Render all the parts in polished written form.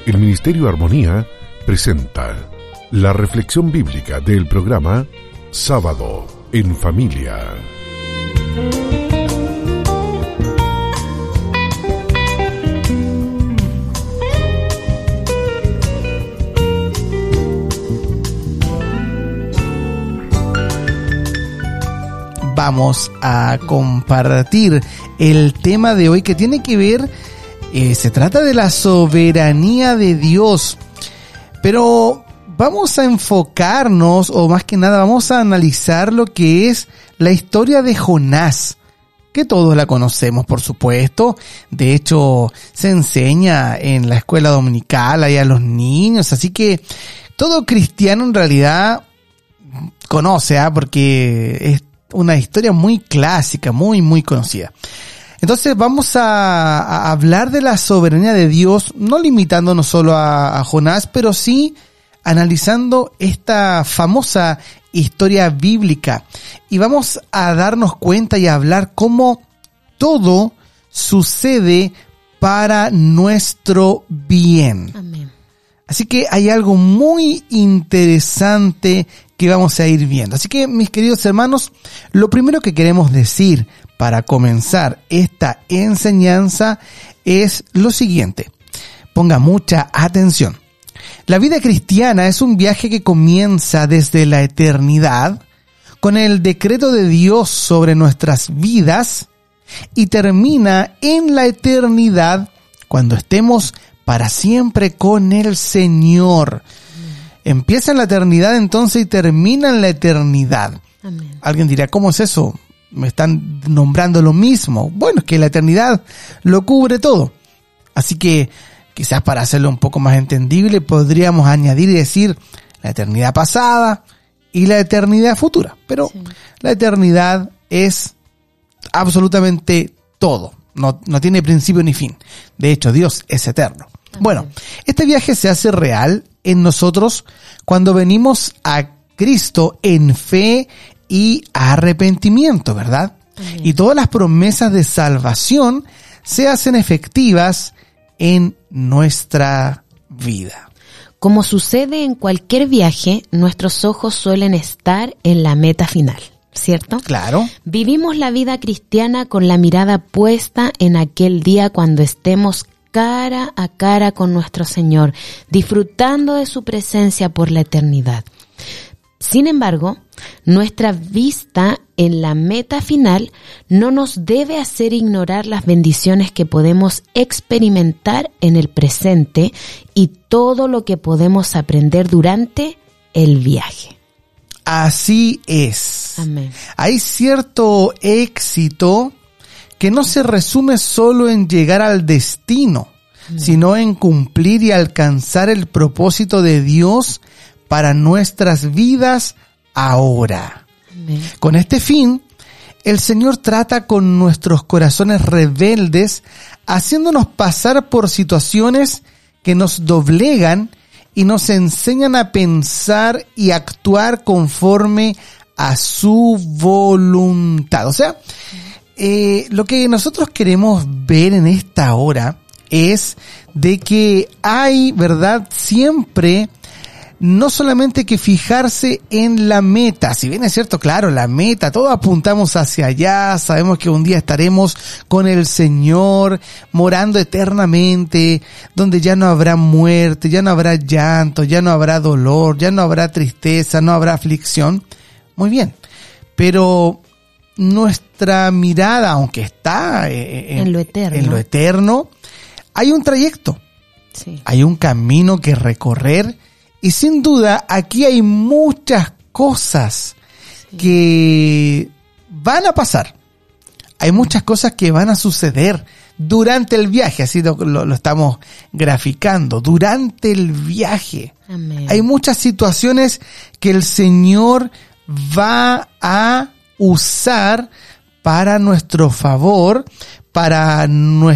El Ministerio Armonía presenta la reflexión bíblica del programa Sábado en Familia. Vamos a compartir el tema de hoy que tiene que ver, se trata de la soberanía de Dios, pero vamos a enfocarnos, o más que nada vamos a analizar lo que es la historia de Jonás, que todos la conocemos, por supuesto. De hecho, se enseña en la escuela dominical ahí a los niños, así que todo cristiano en realidad conoce, porque es una historia muy clásica, muy conocida. Entonces vamos a hablar de la soberanía de Dios, no limitándonos solo a Jonás, pero sí analizando esta famosa historia bíblica. Y vamos a darnos cuenta y a hablar cómo todo sucede para nuestro bien. Amén. Así que hay algo muy interesante que vamos a ir viendo. Así que, mis queridos hermanos, lo primero que queremos decir para comenzar esta enseñanza es lo siguiente. Ponga mucha atención. La vida cristiana es un viaje que comienza desde la eternidad con el decreto de Dios sobre nuestras vidas y termina en la eternidad cuando estemos para siempre con el Señor. Empieza en la eternidad entonces y termina en la eternidad. Amén. Alguien dirá, ¿cómo es eso? Me están nombrando lo mismo. Bueno, es que la eternidad lo cubre todo. Así que quizás para hacerlo un poco más entendible podríamos añadir y decir la eternidad pasada y la eternidad futura. Pero sí, la eternidad es absolutamente todo. No tiene principio ni fin. De hecho, Dios es eterno. Bueno, este viaje se hace real en nosotros cuando venimos a Cristo en fe y arrepentimiento, ¿verdad? Amén. Y todas las promesas de salvación se hacen efectivas en nuestra vida. Como sucede en cualquier viaje, nuestros ojos suelen estar en la meta final, ¿cierto? Claro. Vivimos la vida cristiana con la mirada puesta en aquel día cuando estemos cara a cara con nuestro Señor, disfrutando de su presencia por la eternidad. Sin embargo, nuestra vista en la meta final no nos debe hacer ignorar las bendiciones que podemos experimentar en el presente y todo lo que podemos aprender durante el viaje. Así es. Amén. Hay cierto éxito que no se resume solo en llegar al destino, sino en cumplir y alcanzar el propósito de Dios para nuestras vidas ahora. Amén. Con este fin, el Señor trata con nuestros corazones rebeldes, haciéndonos pasar por situaciones que nos doblegan y nos enseñan a pensar y actuar conforme a su voluntad. O sea, lo que nosotros queremos ver en esta hora es de que hay, ¿verdad?, siempre no solamente que fijarse en la meta. Si bien es cierto, claro, la meta, todos apuntamos hacia allá, sabemos que un día estaremos con el Señor, morando eternamente, donde ya no habrá muerte, ya no habrá llanto, ya no habrá dolor, ya no habrá tristeza, no habrá aflicción. Muy bien, pero nuestra mirada, aunque está en lo eterno, hay un trayecto, sí, hay un camino que recorrer. Y sin duda, aquí hay muchas cosas que van a pasar. Hay muchas cosas que van a suceder durante el viaje, así lo estamos graficando, durante el viaje. Amén. Hay muchas situaciones que el Señor va a usar para nuestro favor, para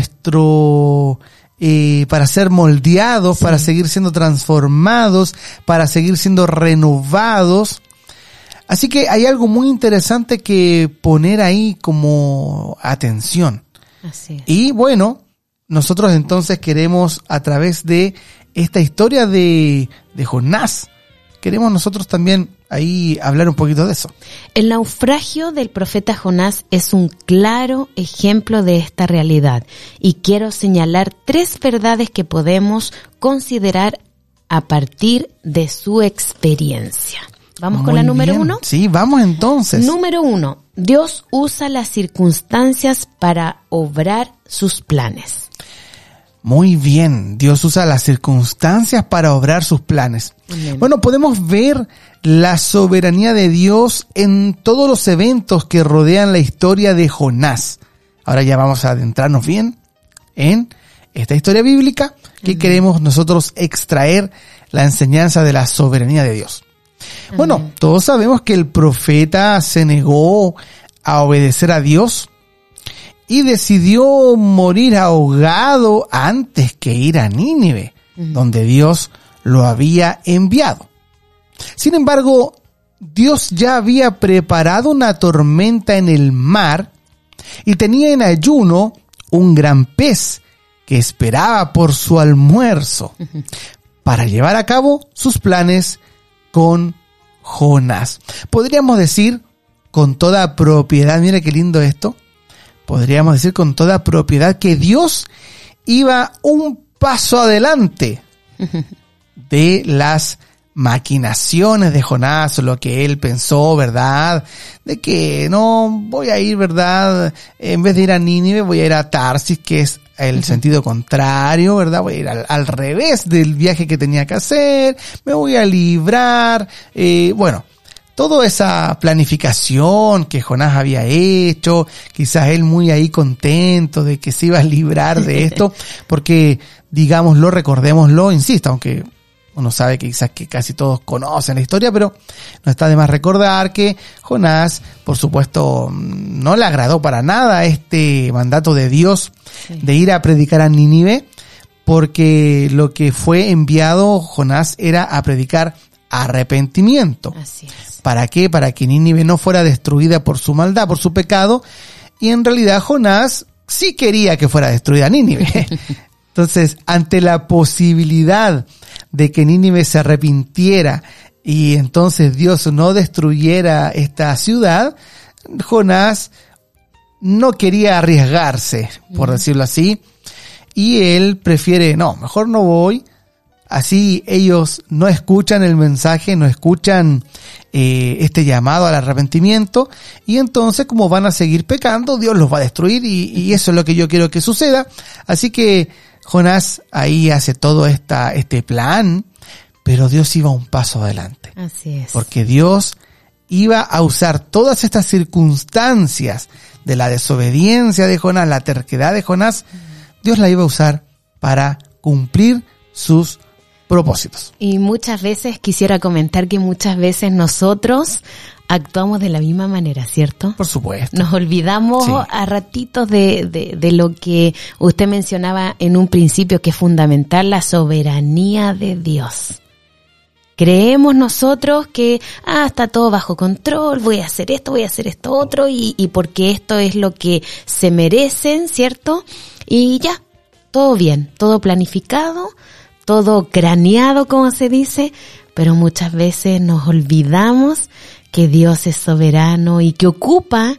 para ser moldeados, sí, para seguir siendo transformados, para seguir siendo renovados. Así que hay algo muy interesante que poner ahí como atención. Así es. Y bueno, nosotros entonces queremos, a través de esta historia de Jonás. Queremos nosotros también ahí hablar un poquito de eso. El naufragio del profeta Jonás es un claro ejemplo de esta realidad y quiero señalar 3 verdades que podemos considerar a partir de su experiencia. ¿Vamos con la número 1? Sí, vamos entonces. Número 1. Dios usa las circunstancias para obrar sus planes. Muy bien, Dios usa las circunstancias para obrar sus planes. Amén. Bueno, podemos ver la soberanía de Dios en todos los eventos que rodean la historia de Jonás. Ahora ya vamos a adentrarnos bien en esta historia bíblica que queremos nosotros extraer la enseñanza de la soberanía de Dios. Amén. Bueno, todos sabemos que el profeta se negó a obedecer a Dios y decidió morir ahogado antes que ir a Nínive, donde Dios lo había enviado. Sin embargo, Dios ya había preparado una tormenta en el mar y tenía en ayuno un gran pez que esperaba por su almuerzo para llevar a cabo sus planes con Jonás. Podríamos decir con toda propiedad, mira qué lindo esto, podríamos decir con toda propiedad que Dios iba un paso adelante de las maquinaciones de Jonás, o lo que él pensó, ¿verdad? De que no voy a ir, ¿verdad? En vez de ir a Nínive, voy a ir a Tarsis, que es el sentido contrario, ¿verdad? Voy a ir al revés del viaje que tenía que hacer, me voy a librar, bueno, toda esa planificación que Jonás había hecho, quizás él muy ahí contento de que se iba a librar de esto, porque, digámoslo, recordémoslo, insisto, aunque uno sabe que quizás que casi todos conocen la historia, pero no está de más recordar que Jonás, por supuesto, no le agradó para nada este mandato de Dios de ir a predicar a Nínive, porque lo que fue enviado Jonás era a predicar arrepentimiento. Así es. ¿Para qué? Para que Nínive no fuera destruida por su maldad, por su pecado, y en realidad Jonás sí quería que fuera destruida Nínive. Entonces, ante la posibilidad de que Nínive se arrepintiera y entonces Dios no destruyera esta ciudad, Jonás no quería arriesgarse, por decirlo así, y él prefiere, no, mejor no voy. Así ellos no escuchan el mensaje, no escuchan este llamado al arrepentimiento, y entonces como van a seguir pecando, Dios los va a destruir, y eso es lo que yo quiero que suceda. Así que Jonás ahí hace todo este plan, pero Dios iba un paso adelante. Así es. Porque Dios iba a usar todas estas circunstancias de la desobediencia de Jonás, la terquedad de Jonás, Dios la iba a usar para cumplir sus propósitos. Y muchas veces quisiera comentar que muchas veces nosotros actuamos de la misma manera, ¿cierto? Por supuesto. Nos olvidamos Sí. a ratitos de lo que usted mencionaba en un principio, que es fundamental, la soberanía de Dios. Creemos nosotros que, está todo bajo control, voy a hacer esto otro, y porque esto es lo que se merecen, ¿cierto? Y ya, todo bien, todo planificado, todo craneado, como se dice, pero muchas veces nos olvidamos que Dios es soberano y que ocupa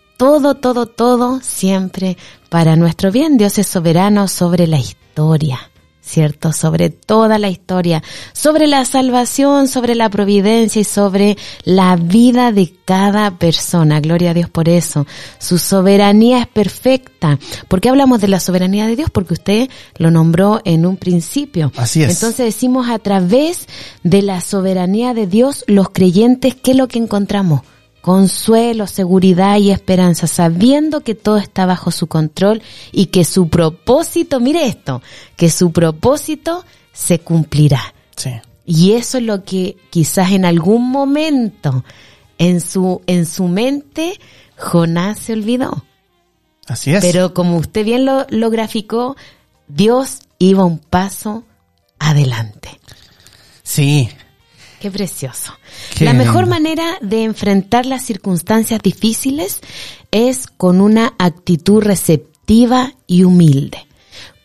todo siempre para nuestro bien. Dios es soberano sobre la historia, ¿cierto? Sobre toda la historia, sobre la salvación, sobre la providencia y sobre la vida de cada persona. Gloria a Dios por eso. Su soberanía es perfecta. ¿Por qué hablamos de la soberanía de Dios? Porque usted lo nombró en un principio. Así es. Entonces decimos, a través de la soberanía de Dios, los creyentes, ¿qué es lo que encontramos? Consuelo, seguridad y esperanza, sabiendo que todo está bajo su control y que su propósito, mire esto, que su propósito se cumplirá. Sí. Y eso es lo que quizás en algún momento en su mente Jonás se olvidó. Así es. Pero como usted bien lo graficó, Dios iba un paso adelante. Sí. Qué precioso. Qué La mejor lindo. manera de enfrentar las circunstancias difíciles es con una actitud receptiva y humilde.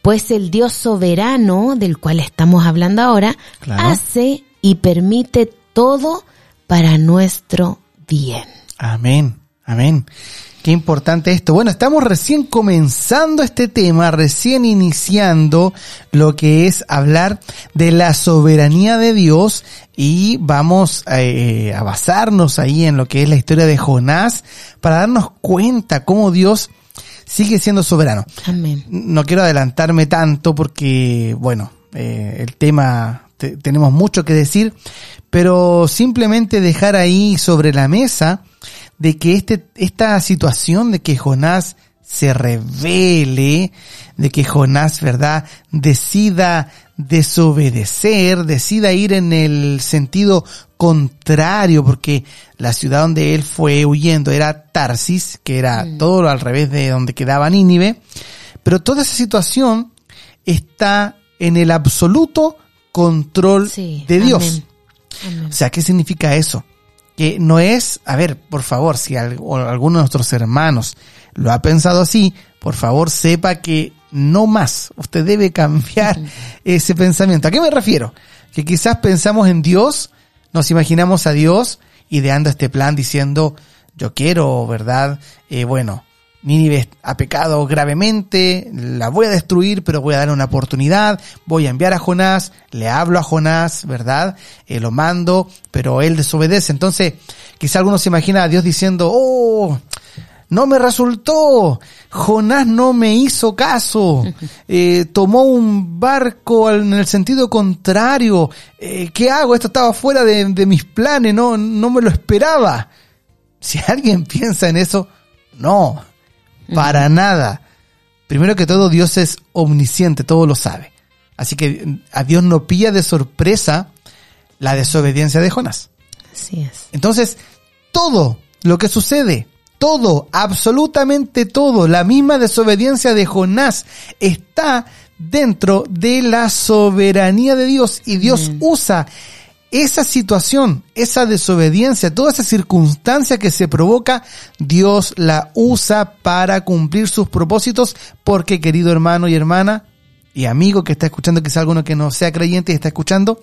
Pues el Dios soberano, del cual estamos hablando ahora, Claro. hace y permite todo para nuestro bien. Amén, amén. Qué importante esto. Bueno, estamos recién comenzando este tema, recién iniciando lo que es hablar de la soberanía de Dios, y vamos a basarnos ahí en lo que es la historia de Jonás para darnos cuenta cómo Dios sigue siendo soberano. Amén. No quiero adelantarme tanto porque, bueno, el tema tenemos mucho que decir, pero simplemente dejar ahí sobre la mesa de que esta situación de que Jonás se rebele, de que Jonás, ¿verdad?, decida desobedecer, decida ir en el sentido contrario, porque la ciudad donde él fue huyendo era Tarsis, que era todo al revés de donde quedaba Nínive, pero toda esa situación está en el absoluto control de Dios. Amén. Amén. O sea, ¿qué significa eso? Que no es, a ver, por favor, si alguno de nuestros hermanos lo ha pensado así, por favor sepa que no más. Usted debe cambiar ese pensamiento. ¿A qué me refiero? Que quizás pensamos en Dios, nos imaginamos a Dios ideando este plan diciendo, yo quiero, ¿verdad? Nínive ha pecado gravemente, la voy a destruir, pero voy a darle una oportunidad, voy a enviar a Jonás, le hablo a Jonás, ¿verdad? Lo mando, pero él desobedece. Entonces, quizá alguno se imagina a Dios diciendo, no me resultó, Jonás no me hizo caso, tomó un barco en el sentido contrario, ¿qué hago? Esto estaba fuera de mis planes, no me lo esperaba. Si alguien piensa en eso, no. Para nada. Primero que todo, Dios es omnisciente, todo lo sabe. Así que a Dios no pilla de sorpresa la desobediencia de Jonás. Así es. Entonces, todo lo que sucede, todo, absolutamente todo, la misma desobediencia de Jonás está dentro de la soberanía de Dios, y Dios usa esa situación, esa desobediencia, toda esa circunstancia que se provoca, Dios la usa para cumplir sus propósitos, porque, querido hermano y hermana, y amigo que está escuchando, quizá alguno que no sea creyente y está escuchando,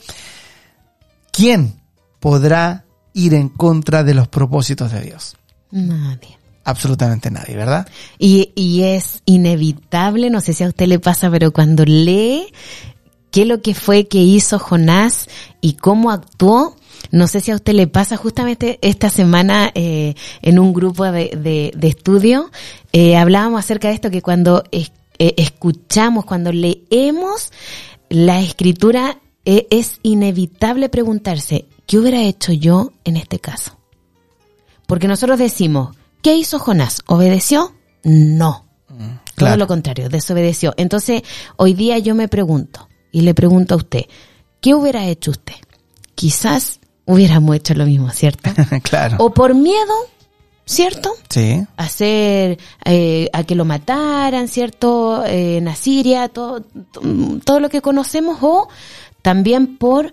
¿quién podrá ir en contra de los propósitos de Dios? Nadie. Absolutamente nadie, ¿verdad? Y es inevitable, no sé si a usted le pasa, pero cuando lee qué es lo que fue que hizo Jonás y cómo actuó, no sé si a usted le pasa. Justamente esta semana en un grupo de estudio hablábamos acerca de esto, que cuando escuchamos, cuando leemos la escritura, es inevitable preguntarse, ¿qué hubiera hecho yo en este caso? Porque nosotros decimos, ¿qué hizo Jonás? ¿Obedeció? No. Todo lo contrario, desobedeció. Entonces, hoy día yo me pregunto, y le pregunto a usted, ¿qué hubiera hecho usted? Quizás hubiéramos hecho lo mismo, ¿cierto? Claro. O por miedo, ¿cierto? Sí. Hacer a que lo mataran, ¿cierto? En Asiria, todo lo que conocemos, o también por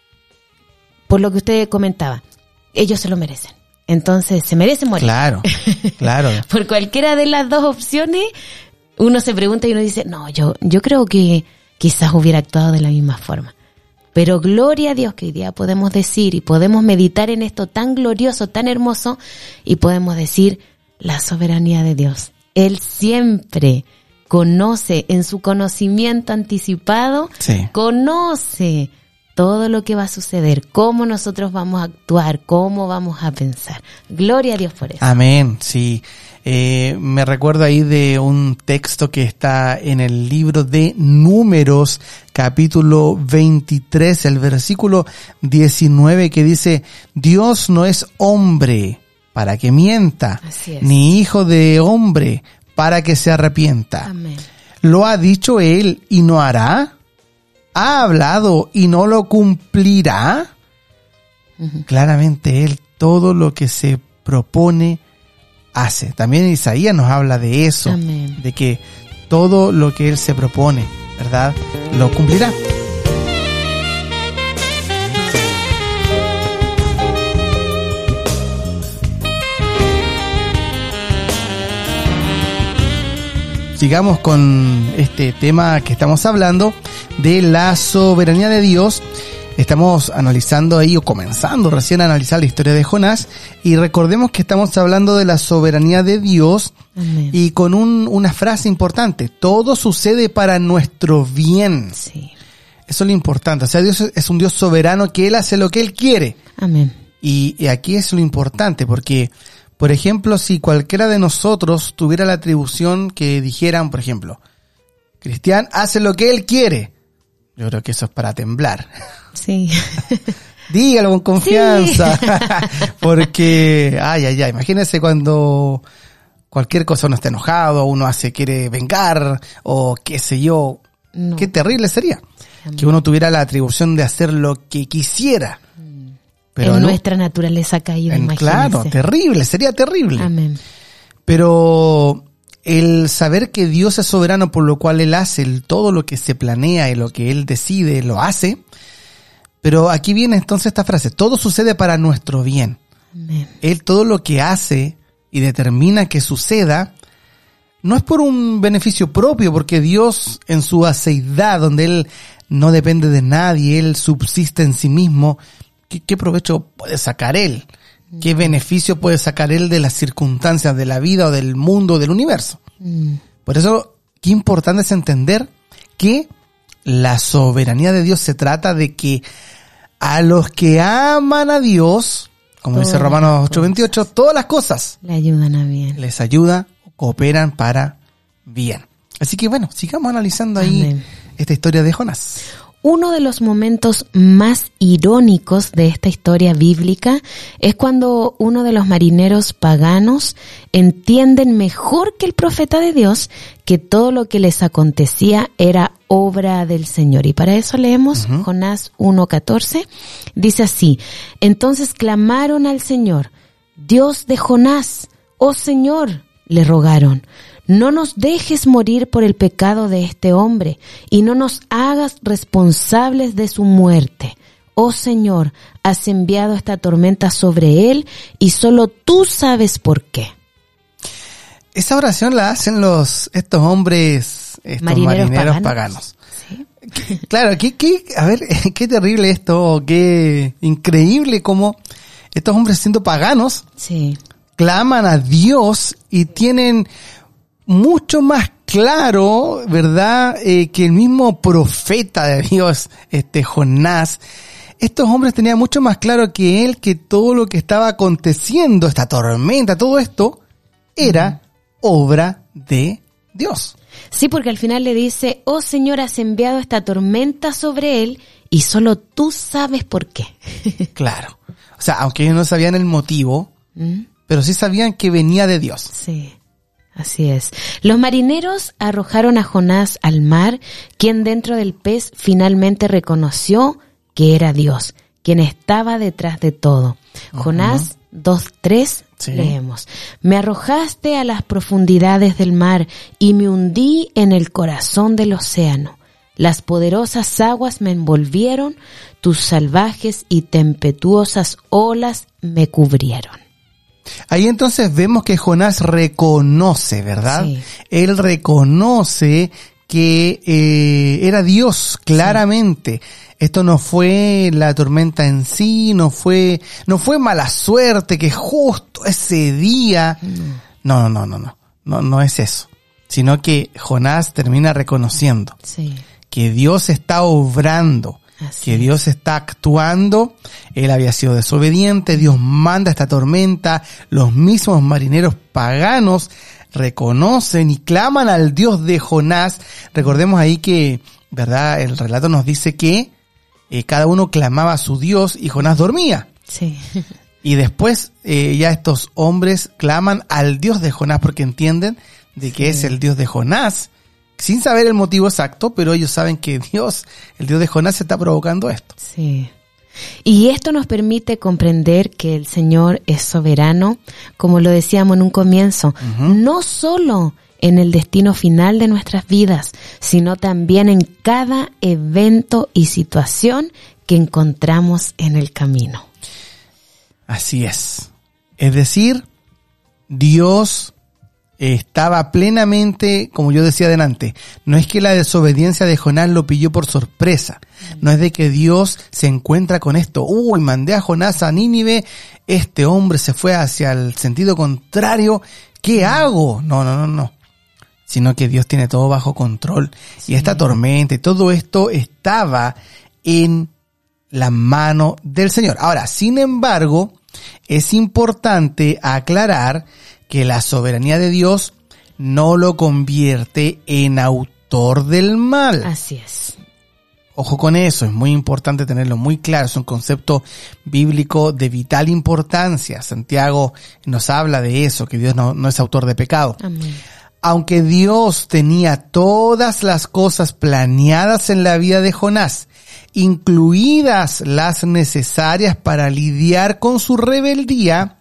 lo que usted comentaba. Ellos se lo merecen. Entonces, se merecen morir. Claro, claro. Por cualquiera de las dos opciones, uno se pregunta y uno dice, no, yo creo que quizás hubiera actuado de la misma forma. Pero gloria a Dios que hoy día podemos decir y podemos meditar en esto tan glorioso, tan hermoso, y podemos decir la soberanía de Dios. Él siempre conoce, en su conocimiento anticipado, conoce todo lo que va a suceder, cómo nosotros vamos a actuar, cómo vamos a pensar. Gloria a Dios por eso. Amén, sí. Me recuerdo ahí de un texto que está en el libro de Números, capítulo 23, el versículo 19, que dice, Dios no es hombre para que mienta, ni hijo de hombre para que se arrepienta. Amén. ¿Lo ha dicho él y no hará? ¿Ha hablado y no lo cumplirá? Claramente él todo lo que se propone hace. También Isaías nos habla de eso. Amén. De que todo lo que él se propone, ¿verdad?, lo cumplirá. sigamos con este tema que estamos hablando de la soberanía de Dios. Estamos analizando ahí, o comenzando recién a analizar la historia de Jonás, y recordemos que estamos hablando de la soberanía de Dios. Amén. Y con una frase importante: todo sucede para nuestro bien. Sí. Eso es lo importante. O sea, Dios es un Dios soberano, que Él hace lo que Él quiere. Amén. Y aquí es lo importante, porque, por ejemplo, si cualquiera de nosotros tuviera la atribución que dijeran, por ejemplo, Cristian hace lo que él quiere, yo creo que eso es para temblar. Sí. Dígalo con confianza. Sí. Porque, imagínense cuando cualquier cosa uno está enojado, uno quiere vengar, o qué sé yo. No. Qué terrible sería. Amén. Que uno tuviera la atribución de hacer lo que quisiera. En nuestra naturaleza caída, imagínense. Claro, terrible, sería terrible. Amén. Pero el saber que Dios es soberano, por lo cual Él hace todo lo que se planea y lo que Él decide, lo hace. Pero aquí viene entonces esta frase: todo sucede para nuestro bien. Amén. Él todo lo que hace y determina que suceda, no es por un beneficio propio, porque Dios en su aceidad, donde Él no depende de nadie, Él subsiste en sí mismo. ¿Qué provecho puede sacar Él? ¿Qué beneficio puede sacar Él de las circunstancias de la vida o del mundo, del universo? Por eso, qué importante es entender que la soberanía de Dios se trata de que a los que aman a Dios, como dice Romanos 8:28, todas las cosas le ayudan a bien. Les ayuda, cooperan para bien. Así que bueno, sigamos analizando ahí Amén. Esta historia de Jonás. Uno de los momentos más irónicos de esta historia bíblica es cuando uno de los marineros paganos entienden mejor que el profeta de Dios que todo lo que les acontecía era obra del Señor. Y para eso leemos Jonás 1:14. Dice así: entonces clamaron al Señor: Dios de Jonás, oh Señor, le rogaron, no nos dejes morir por el pecado de este hombre y no nos hagas responsables de su muerte. Oh Señor, has enviado esta tormenta sobre él y solo tú sabes por qué. Esa oración la hacen estos hombres, marineros paganos. ¿Sí? Claro, a ver, qué terrible esto, qué increíble cómo estos hombres, siendo paganos, Sí. claman a Dios y tienen mucho más claro, ¿verdad?, que el mismo profeta de Dios, Jonás. Estos hombres tenían mucho más claro que él que todo lo que estaba aconteciendo, esta tormenta, todo esto, era obra de Dios. Sí, porque al final le dice: oh Señor, has enviado esta tormenta sobre él y solo tú sabes por qué. Claro. O sea, aunque ellos no sabían el motivo, pero sí sabían que venía de Dios. Sí. Así es. Los marineros arrojaron a Jonás al mar, quien dentro del pez finalmente reconoció que era Dios, quien estaba detrás de todo. Jonás 2:3, sí. Leemos: me arrojaste a las profundidades del mar y me hundí en el corazón del océano. Las poderosas aguas me envolvieron, tus salvajes y tempestuosas olas me cubrieron. Ahí entonces vemos que Jonás reconoce, ¿verdad? Sí. Él reconoce que era Dios, claramente. Sí. Esto no fue la tormenta en sí, no fue mala suerte, que justo ese día. No es eso. Sino que Jonás termina reconociendo que Dios está obrando. Así que Dios está actuando. Él había sido desobediente, Dios manda esta tormenta, los mismos marineros paganos reconocen y claman al Dios de Jonás. Recordemos ahí que, ¿verdad?, el relato nos dice que cada uno clamaba a su Dios y Jonás dormía. Sí. Y después ya estos hombres claman al Dios de Jonás porque entienden de que es el Dios de Jonás, sin saber el motivo exacto, pero ellos saben que Dios, el Dios de Jonás, está provocando esto. Sí. Y esto nos permite comprender que el Señor es soberano, como lo decíamos en un comienzo, no solo en el destino final de nuestras vidas, sino también en cada evento y situación que encontramos en el camino. Así es. Es decir, Dios estaba plenamente, como yo decía adelante, no es que la desobediencia de Jonás lo pilló por sorpresa, no es de que Dios se encuentra con esto, mandé a Jonás a Nínive, este hombre se fue hacia el sentido contrario, ¿qué hago? No, sino que Dios tiene todo bajo control, sí. Y esta tormenta y todo esto estaba en la mano del Señor. Ahora, sin embargo, es importante aclarar que la soberanía de Dios no lo convierte en autor del mal. Así es. Ojo con eso, es muy importante tenerlo muy claro, es un concepto bíblico de vital importancia. Santiago nos habla de eso, que Dios no es autor de pecado. Amén. Aunque Dios tenía todas las cosas planeadas en la vida de Jonás, incluidas las necesarias para lidiar con su rebeldía,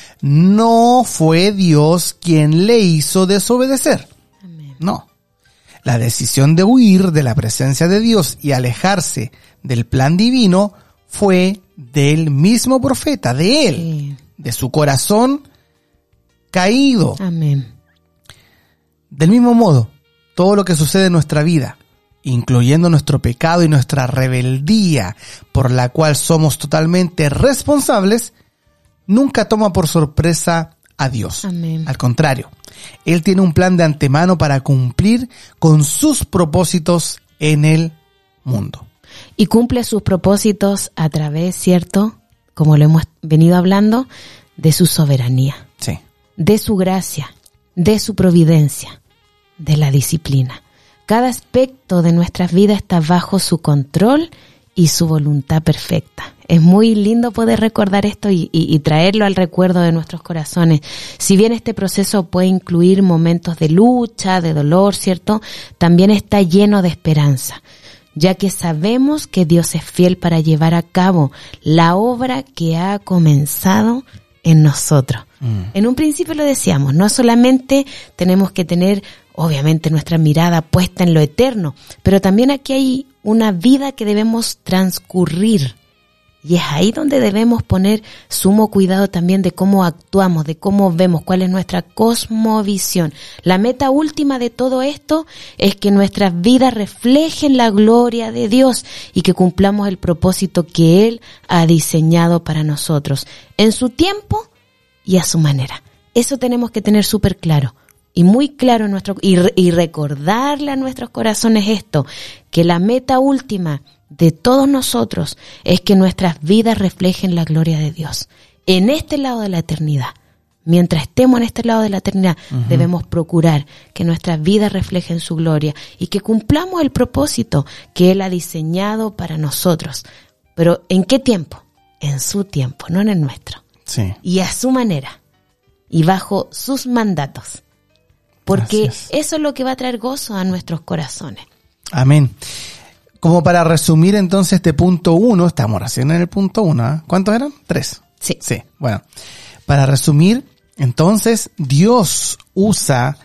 no fue Dios quien le hizo desobedecer. Amén. No. La decisión de huir de la presencia de Dios y alejarse del plan divino fue del mismo profeta, de él, Sí. de su corazón caído. Amén. Del mismo modo, todo lo que sucede en nuestra vida, incluyendo nuestro pecado y nuestra rebeldía, por la cual somos totalmente responsables, nunca toma por sorpresa a Dios. Amén. Al contrario, Él tiene un plan de antemano para cumplir con sus propósitos en el mundo. Y cumple sus propósitos a través, ¿cierto? Como lo hemos venido hablando, de su soberanía, Sí. de su gracia, de su providencia, de la disciplina. Cada aspecto de nuestras vidas está bajo su control y su voluntad perfecta. Es muy lindo poder recordar esto y traerlo al recuerdo de nuestros corazones. Si bien este proceso puede incluir momentos de lucha, de dolor, ¿cierto? También está lleno de esperanza, ya que sabemos que Dios es fiel para llevar a cabo la obra que ha comenzado en nosotros. En un principio lo decíamos, no solamente tenemos que tener, obviamente, nuestra mirada puesta en lo eterno, pero también aquí hay una vida que debemos transcurrir. Y es ahí donde debemos poner sumo cuidado también de cómo actuamos, de cómo vemos, cuál es nuestra cosmovisión. La meta última de todo esto es que nuestras vidas reflejen la gloria de Dios y que cumplamos el propósito que Él ha diseñado para nosotros, en su tiempo y a su manera. Eso tenemos que tener súper claro. Y muy claro y recordarle a nuestros corazones esto, que la meta última de todos nosotros es que nuestras vidas reflejen la gloria de Dios. En este lado de la eternidad, mientras estemos en este lado de la eternidad, debemos procurar que nuestras vidas reflejen su gloria y que cumplamos el propósito que Él ha diseñado para nosotros. Pero ¿en qué tiempo? En su tiempo, no en el nuestro. Sí. Y a su manera y bajo sus mandatos. Porque eso es lo que va a traer gozo a nuestros corazones. Amén. Como para resumir entonces este punto 1, estamos recién en el punto 1, ¿eh? ¿Cuántos eran? 3. Sí. Sí, bueno. Para resumir, entonces, Dios usa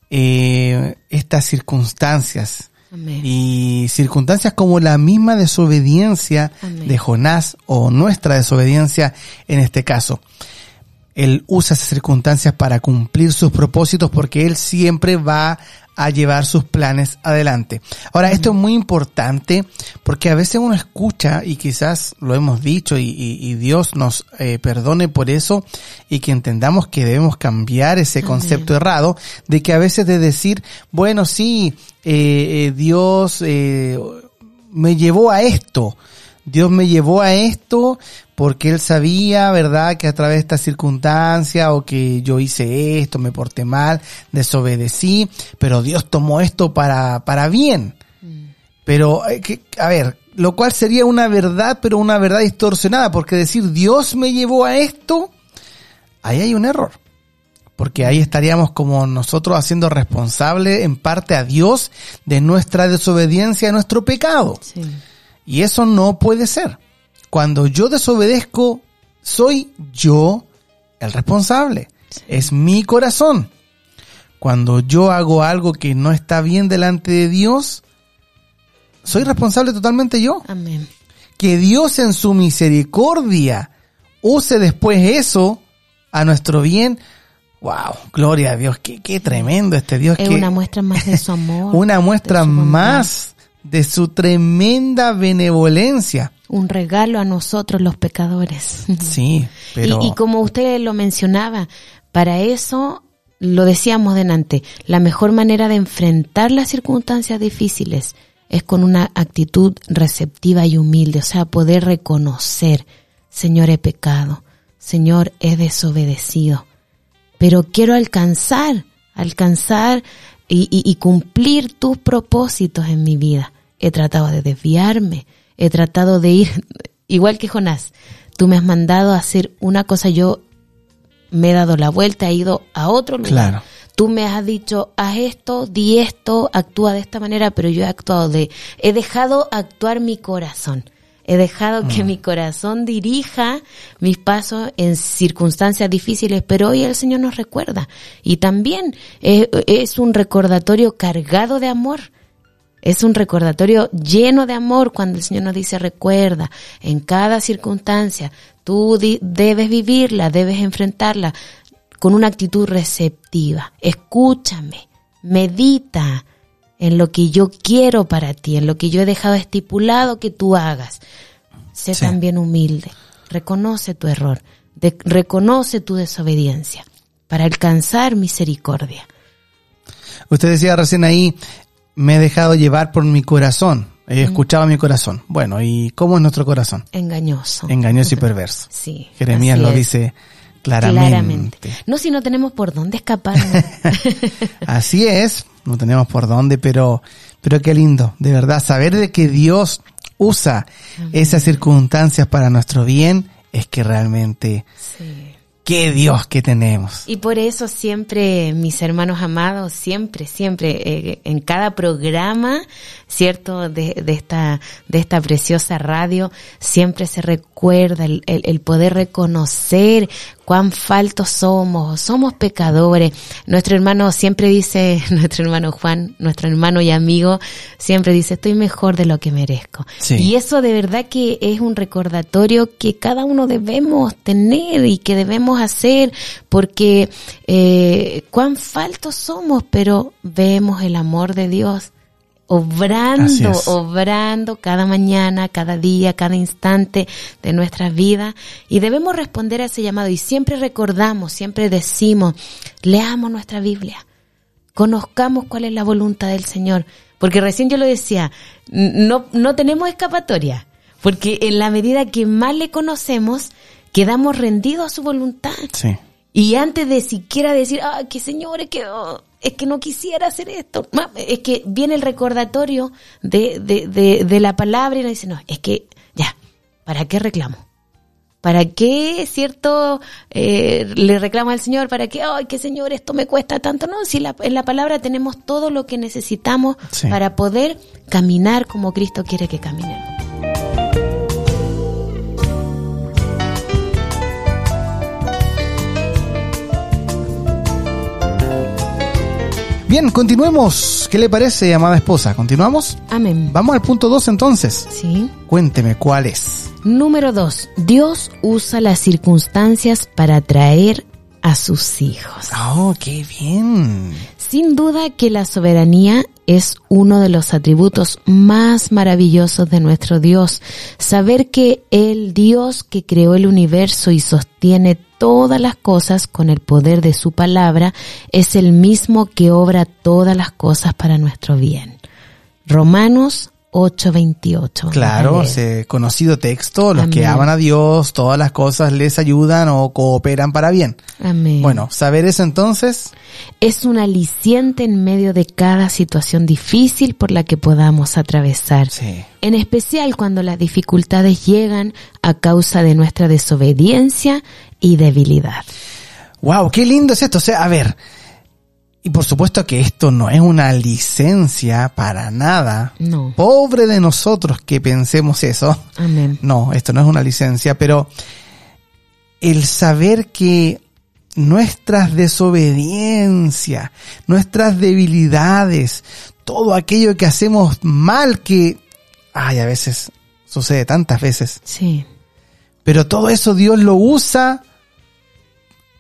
estas circunstancias. Amén. Y circunstancias como la misma desobediencia Amén. de Jonás o nuestra desobediencia en este caso. Él usa esas circunstancias para cumplir sus propósitos porque Él siempre va a llevar sus planes adelante. Ahora, esto es muy importante porque a veces uno escucha, y quizás lo hemos dicho, y Dios nos perdone por eso, y que entendamos que debemos cambiar ese concepto errado, de que a veces de decir, bueno, sí, Dios me llevó a esto. Dios me llevó a esto porque Él sabía, ¿verdad?, que a través de esta circunstancia o que yo hice esto, me porté mal, desobedecí, pero Dios tomó esto para bien. Pero, a ver, lo cual sería una verdad, pero una verdad distorsionada, porque decir Dios me llevó a esto, ahí hay un error. Porque ahí estaríamos como nosotros haciendo responsable en parte a Dios de nuestra desobediencia, de nuestro pecado. Sí. Y eso no puede ser. Cuando yo desobedezco, soy yo el responsable. Sí. Es mi corazón. Cuando yo hago algo que no está bien delante de Dios, soy responsable totalmente yo. Amén. Que Dios en su misericordia use después eso a nuestro bien, Wow, gloria a Dios, qué tremendo este Dios. Es una muestra más de su amor. Una muestra más de su tremenda benevolencia. Un regalo a nosotros los pecadores. Sí, pero... Y como usted lo mencionaba, para eso, lo decíamos delante, la mejor manera de enfrentar las circunstancias difíciles es con una actitud receptiva y humilde, o sea, poder reconocer, Señor, he pecado, Señor, he desobedecido, pero quiero alcanzar y cumplir tus propósitos en mi vida. He tratado de desviarme, he tratado de ir, igual que Jonás, tú me has mandado a hacer una cosa, yo me he dado la vuelta, he ido a otro lugar. Claro. Tú me has dicho, haz esto, di esto, actúa de esta manera, pero yo he dejado actuar mi corazón. He dejado que mi corazón dirija mis pasos en circunstancias difíciles, pero hoy el Señor nos recuerda. Y también es un recordatorio cargado de amor. Es un recordatorio lleno de amor cuando el Señor nos dice, recuerda, en cada circunstancia, tú debes vivirla, debes enfrentarla con una actitud receptiva. Escúchame, medita en lo que yo quiero para ti, en lo que yo he dejado estipulado que tú hagas. Sé también humilde, reconoce tu error, reconoce tu desobediencia para alcanzar misericordia. Usted decía recién ahí, me he dejado llevar por mi corazón, he escuchado mi corazón. Bueno, ¿y cómo es nuestro corazón? Engañoso. Engañoso y perverso. Sí. Jeremías lo dice claramente. No, si no tenemos por dónde escaparnos. Así es, no tenemos por dónde, pero qué lindo, de verdad, saber de que Dios usa esas circunstancias para nuestro bien, es que realmente... Sí. ¡Qué Dios que tenemos! Y por eso siempre, mis hermanos amados, siempre, en cada programa, ¿cierto? De esta preciosa radio, siempre se recuerda el poder reconocer cuán faltos somos pecadores. Nuestro hermano siempre dice, nuestro hermano Juan, nuestro hermano y amigo, siempre dice, estoy mejor de lo que merezco. Sí. Y eso de verdad que es un recordatorio que cada uno debemos tener y que debemos hacer, porque cuán faltos somos, pero vemos el amor de Dios obrando cada mañana, cada día, cada instante de nuestras vidas, y debemos responder a ese llamado. Y siempre recordamos, siempre decimos, leamos nuestra Biblia, conozcamos cuál es la voluntad del Señor, porque recién yo lo decía, no tenemos escapatoria, porque en la medida que más le conocemos, quedamos rendidos a su voluntad. Sí. Y antes de siquiera decir, que Señor, es que no quisiera hacer esto, es que viene el recordatorio de la palabra y nos dice, no, es que ya, ¿para qué reclamo? ¿Para qué, cierto, le reclamo al Señor? ¿Para qué, que Señor, esto me cuesta tanto? No, si en la palabra tenemos todo lo que necesitamos para poder caminar como Cristo quiere que caminemos. Bien, continuemos. ¿Qué le parece, amada esposa? ¿Continuamos? Amén. Vamos al punto 2 entonces. Sí. Cuénteme, ¿cuál es? Número 2. Dios usa las circunstancias para atraer a sus hijos. ¡Oh, qué bien! Sin duda que la soberanía es uno de los atributos más maravillosos de nuestro Dios. Saber que el Dios que creó el universo y sostiene todas las cosas con el poder de su palabra es el mismo que obra todas las cosas para nuestro bien. Romanos 8:28. Claro, ese conocido texto, los que aman a Dios, todas las cosas les ayudan o cooperan para bien. Amén. Bueno, saber eso entonces es un aliciente en medio de cada situación difícil por la que podamos atravesar. Sí. En especial cuando las dificultades llegan a causa de nuestra desobediencia y debilidad. Wow, qué lindo es esto. O sea, a ver, y por supuesto que esto no es una licencia para nada. No. Pobre de nosotros que pensemos eso. Amén. No, esto no es una licencia, pero el saber que nuestras desobediencias, nuestras debilidades, todo aquello que hacemos mal que, a veces sucede tantas veces. Sí. Pero todo eso Dios lo usa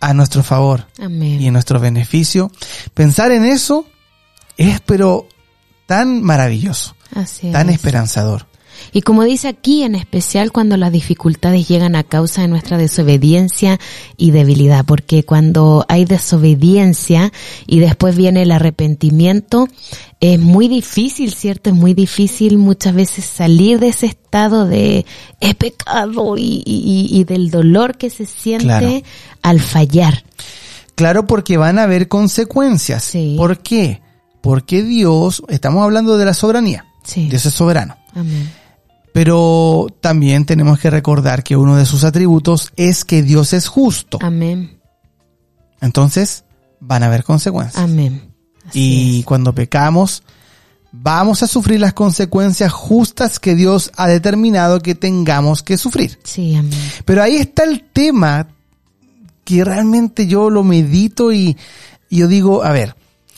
a nuestro favor Amén. y en nuestro beneficio. Pensar en eso es pero tan maravilloso, Así tan es. esperanzador. Y como dice aquí, en especial cuando las dificultades llegan a causa de nuestra desobediencia y debilidad, porque cuando hay desobediencia y después viene el arrepentimiento, es muy difícil, ¿cierto? Es muy difícil muchas veces salir de ese estado de he pecado y del dolor que se siente Claro. al fallar. Claro, porque van a haber consecuencias. Sí. ¿Por qué? Porque Dios, estamos hablando de la soberanía. Sí. Dios es soberano. Amén. Pero también tenemos que recordar que uno de sus atributos es que Dios es justo. Amén. Entonces, van a haber consecuencias. Amén. Así Y es. cuando pecamos, vamos a sufrir las consecuencias justas que Dios ha determinado que tengamos que sufrir. Sí, amén. Pero ahí está el tema que realmente yo lo medito y yo digo, a ver,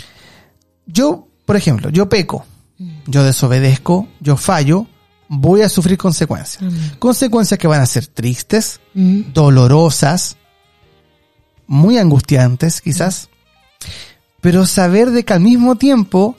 yo, por ejemplo, yo peco, yo desobedezco, yo fallo, voy a sufrir consecuencias. Amén. Consecuencias que van a ser tristes, Mm. dolorosas, muy angustiantes quizás, pero saber de que al mismo tiempo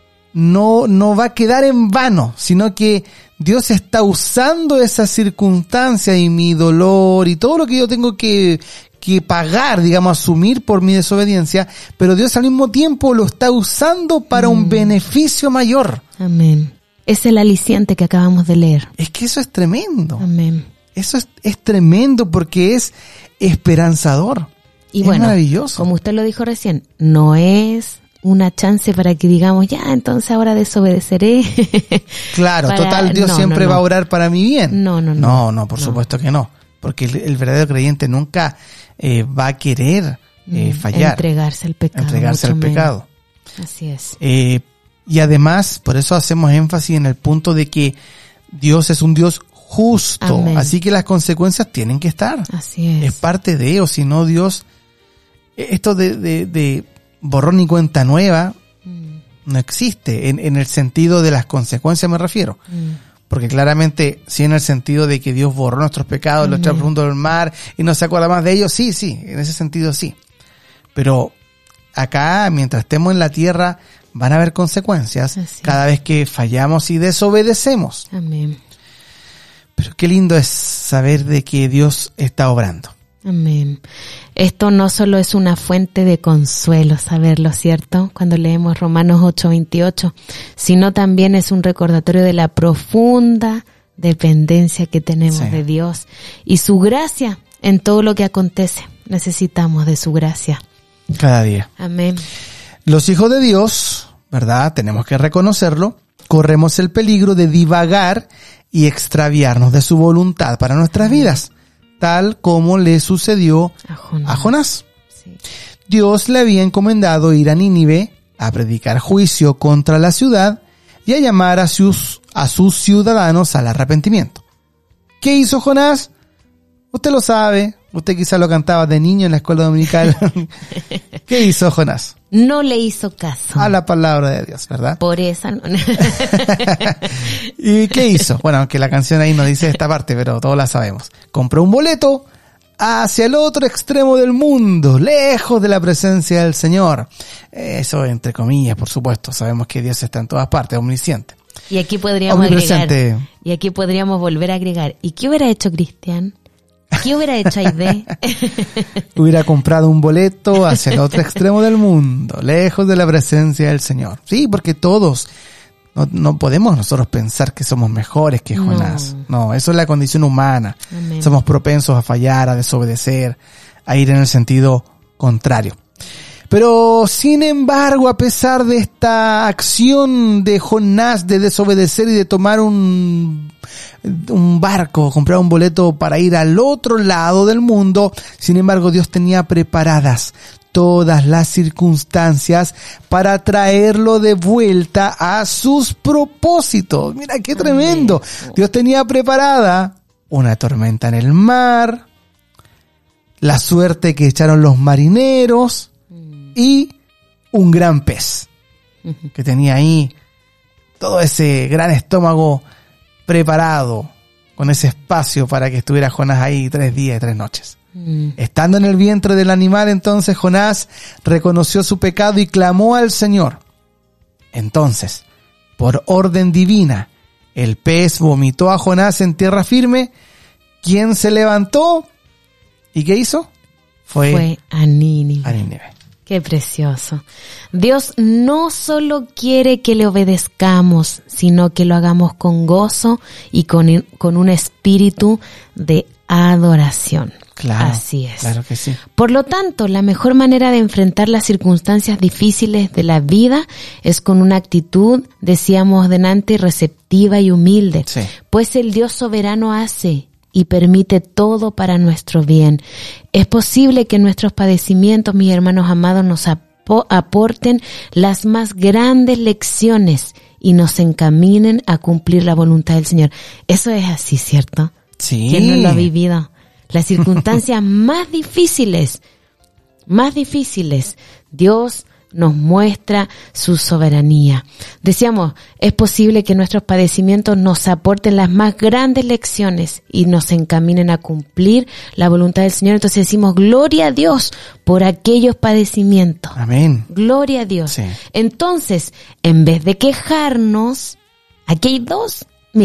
no va a quedar en vano, sino que Dios está usando esa circunstancia y mi dolor y todo lo que yo tengo que pagar, digamos, asumir por mi desobediencia, pero Dios al mismo tiempo lo está usando para un beneficio mayor. Amén. Es el aliciente que acabamos de leer. Es que eso es tremendo. Amén. Eso es tremendo porque es esperanzador. Y es bueno, maravilloso. como usted lo dijo recién, no es una chance para que digamos, ya, entonces ahora desobedeceré. Claro, para- total, Dios no, siempre no, va a no. orar para mi bien. No, por supuesto que no. Porque el verdadero creyente nunca va a querer fallar, Entregarse al pecado. entregarse mucho al menos. pecado. Así es. Y además, por eso hacemos énfasis en el punto de que Dios es un Dios justo. Amén. Así que las consecuencias tienen que estar. Así es. Es parte de, o si no, Dios, esto de borrón y cuenta nueva no existe, en el sentido de las consecuencias me refiero. Porque claramente, sí, en el sentido de que Dios borró nuestros pecados, los echó al profundo del mar y no se acuerda más de ellos, sí, en ese sentido sí. Pero acá, mientras estemos en la tierra, van a haber consecuencias Así cada vez que fallamos y desobedecemos. Amén. Pero qué lindo es saber de que Dios está obrando. Amén. Esto no solo es una fuente de consuelo saberlo, ¿cierto? Cuando leemos Romanos 8:28, sino también es un recordatorio de la profunda dependencia que tenemos Sí. de Dios y su gracia en todo lo que acontece. Necesitamos de su gracia. Cada día. Amén. Los hijos de Dios, ¿verdad? Tenemos que reconocerlo. Corremos el peligro de divagar y extraviarnos de su voluntad para nuestras vidas, tal como le sucedió a Jonás. Sí. Dios le había encomendado ir a Nínive a predicar juicio contra la ciudad y a llamar a sus ciudadanos al arrepentimiento. ¿Qué hizo Jonás? Usted lo sabe, usted quizá lo cantaba de niño en la escuela dominical. ¿Qué hizo Jonás? No le hizo caso. A la palabra de Dios, ¿verdad? Por esa no. ¿Y qué hizo? Bueno, aunque la canción ahí no dice esta parte, pero todos la sabemos. Compró un boleto hacia el otro extremo del mundo, lejos de la presencia del Señor. Eso entre comillas, por supuesto. Sabemos que Dios está en todas partes, omnisciente. Y aquí podríamos agregar. Omnipresente. Y aquí podríamos volver a agregar. ¿Y qué hubiera hecho Cristian? ¿Qué hubiera hecho Aide? Hubiera comprado un boleto hacia el otro extremo del mundo, lejos de la presencia del Señor. Sí, porque todos, no podemos nosotros pensar que somos mejores que Jonás. No, eso es la condición humana. Amén. Somos propensos a fallar, a desobedecer, a ir en el sentido contrario. Pero, sin embargo, a pesar de esta acción de Jonás de desobedecer y de tomar un barco, comprar un boleto para ir al otro lado del mundo, sin embargo, Dios tenía preparadas todas las circunstancias para traerlo de vuelta a sus propósitos. Mira qué tremendo. Dios tenía preparada una tormenta en el mar, la suerte que echaron los marineros y un gran pez que tenía ahí todo ese gran estómago preparado con ese espacio para que estuviera Jonás ahí 3 días y 3 noches. Estando en el vientre del animal, entonces Jonás reconoció su pecado y clamó al Señor. Entonces, por orden divina, el pez vomitó a Jonás en tierra firme, quien se levantó, ¿y qué hizo? Fue a Nínive. A Nínive. Qué precioso. Dios no solo quiere que le obedezcamos, sino que lo hagamos con gozo y con un espíritu de adoración. Claro, así es. Claro que sí. Por lo tanto, la mejor manera de enfrentar las circunstancias difíciles de la vida es con una actitud, decíamos delante, receptiva y humilde. Sí. Pues el Dios soberano hace y permite todo para nuestro bien. Es posible que nuestros padecimientos, mis hermanos amados, nos aporten las más grandes lecciones y nos encaminen a cumplir la voluntad del Señor. Eso es así, ¿cierto? Sí. ¿Quién no lo ha vivido? Las circunstancias más difíciles, Dios nos muestra su soberanía. Decíamos, es posible que nuestros padecimientos nos aporten las más grandes lecciones y nos encaminen a cumplir la voluntad del Señor. Entonces decimos, gloria a Dios por aquellos padecimientos. Amén. Gloria a Dios. Sí. Entonces, en vez de quejarnos, aquí hay dos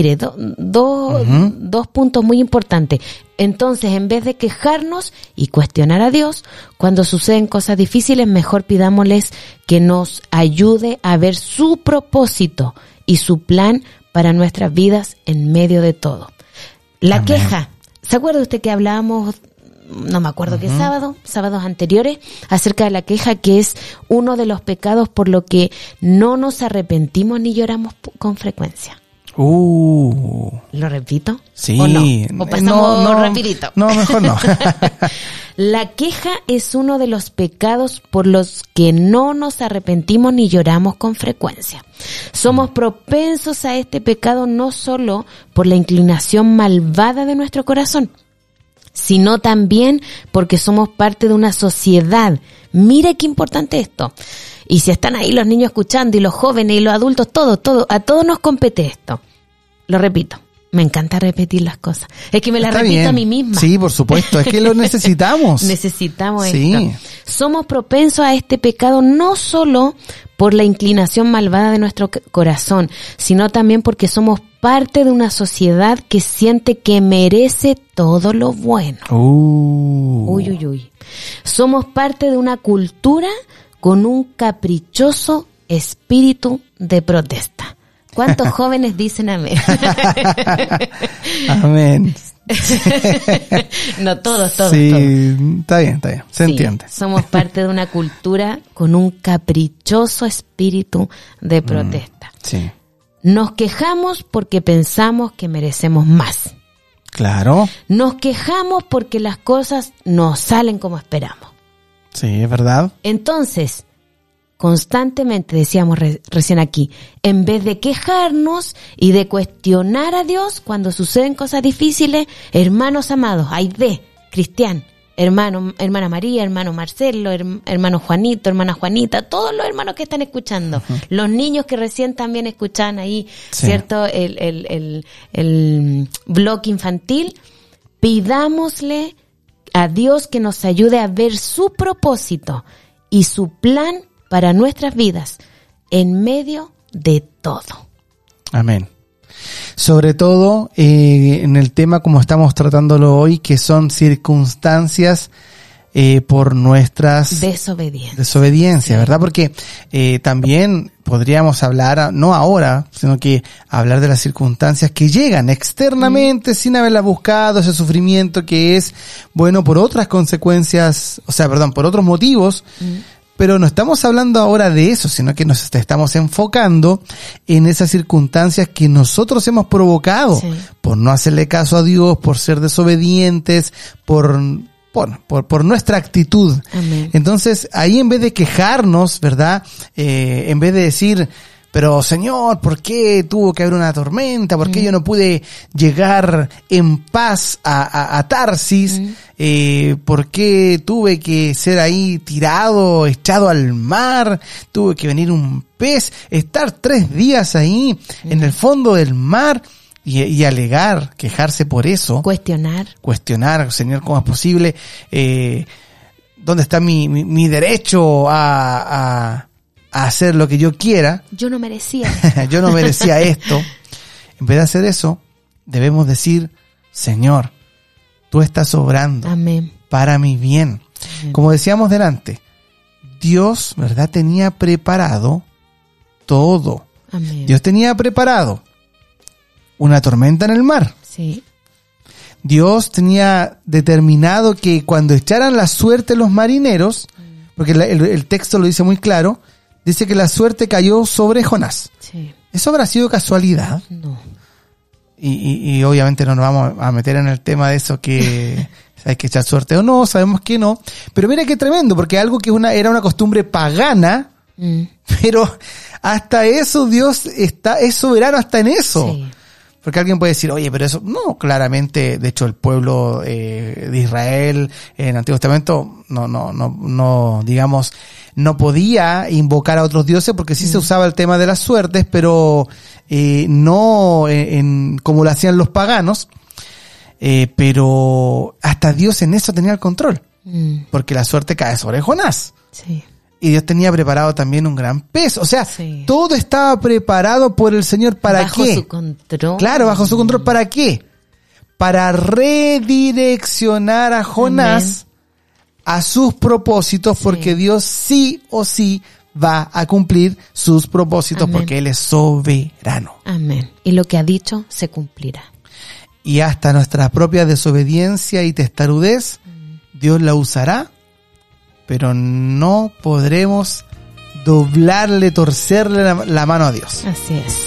puntos muy importantes. Entonces, en vez de quejarnos y cuestionar a Dios, cuando suceden cosas difíciles, mejor pidámosles que nos ayude a ver su propósito y su plan para nuestras vidas en medio de todo. La Amén. queja. ¿Se acuerda usted que hablábamos, no me acuerdo qué sábados anteriores, acerca de la queja, que es uno de los pecados por lo que no nos arrepentimos ni lloramos con frecuencia? ¿Lo repito? Sí. ¿O no? ¿O pasamos rapidito? No, mejor no. La queja es uno de los pecados por los que no nos arrepentimos ni lloramos con frecuencia. Somos propensos a este pecado no solo por la inclinación malvada de nuestro corazón, sino también porque somos parte de una sociedad. Mire qué importante esto. Y si están ahí los niños escuchando y los jóvenes y los adultos, a todos nos compete esto. Lo repito, me encanta repetir las cosas. Es que me las repito bien. A mí misma. Sí, por supuesto, es que lo necesitamos. Necesitamos sí. esto. Somos propensos a este pecado no solo por la inclinación malvada de nuestro corazón, sino también porque somos parte de una sociedad que siente que merece todo lo bueno. Uy. Somos parte de una cultura con un caprichoso espíritu de protesta. ¿Cuántos jóvenes dicen amén? Amén. No, todos. Sí, está bien. Se entiende. Somos parte de una cultura con un caprichoso espíritu de protesta. Sí. Nos quejamos porque pensamos que merecemos más. Claro. Nos quejamos porque las cosas no salen como esperamos. Sí, es verdad. Entonces, constantemente, decíamos recién aquí, en vez de quejarnos y de cuestionar a Dios cuando suceden cosas difíciles, hermanos amados, Cristian, hermana María, hermano Marcelo, hermano Juanito, hermana Juanita, todos los hermanos que están escuchando, los niños que recién también escuchaban ahí, sí. ¿cierto? El blog infantil, pidámosle a Dios que nos ayude a ver su propósito y su plan para nuestras vidas en medio de todo. Amén. Sobre todo en el tema como estamos tratándolo hoy, que son circunstancias por nuestras desobediencias, ¿verdad? Porque también podríamos hablar, no ahora, sino que hablar de las circunstancias que llegan externamente sin haberlas buscado, ese sufrimiento que es, bueno, por otras consecuencias, por otros motivos. Pero no estamos hablando ahora de eso, sino que nos estamos enfocando en esas circunstancias que nosotros hemos provocado, sí, por no hacerle caso a Dios, por ser desobedientes, por nuestra actitud. Amén. Entonces, ahí en vez de quejarnos, ¿verdad? En vez de decir, pero Señor, ¿por qué tuvo que haber una tormenta? ¿Por qué yo no pude llegar en paz a Tarsis? ¿Por qué tuve que ser ahí tirado, echado al mar? Tuve que venir un pez, estar 3 días ahí en el fondo del mar. y alegar, quejarse por eso. Cuestionar, Señor, ¿cómo es posible? ¿Dónde está mi derecho a hacer lo que yo quiera? Yo no merecía. Yo no merecía esto. En vez de hacer eso, debemos decir, Señor, tú estás obrando. Amén. Para mi bien. Amén. Como decíamos delante, Dios, ¿verdad?, tenía preparado todo. Amén. Dios tenía preparado una tormenta en el mar. Sí. Dios tenía determinado que cuando echaran la suerte los marineros, porque el texto lo dice muy claro, dice que la suerte cayó sobre Jonás. Sí. ¿Eso habrá sido casualidad? No. Y obviamente no nos vamos a meter en el tema de eso que hay que echar suerte o no, sabemos que no. Pero mira qué tremendo, porque algo que era una costumbre pagana, pero hasta eso Dios es soberano hasta en eso. Sí. Porque alguien puede decir, oye, pero eso, no, claramente, de hecho el pueblo de Israel en el Antiguo Testamento no, digamos, no podía invocar a otros dioses porque sí se usaba el tema de las suertes, pero no como lo hacían los paganos, pero hasta Dios en eso tenía el control, porque la suerte cae sobre Jonás. Sí. Y Dios tenía preparado también un gran peso. O sea, sí, todo estaba preparado por el Señor. ¿Para bajo qué? Bajo su control. Claro, bajo su control. ¿Para qué? Para redireccionar a Jonás a sus propósitos, porque Dios sí o sí va a cumplir sus propósitos, porque Él es soberano. Amén. Y lo que ha dicho se cumplirá. Y hasta nuestra propia desobediencia y testarudez, Dios la usará, pero no podremos doblarle, torcerle la mano a Dios. Así es.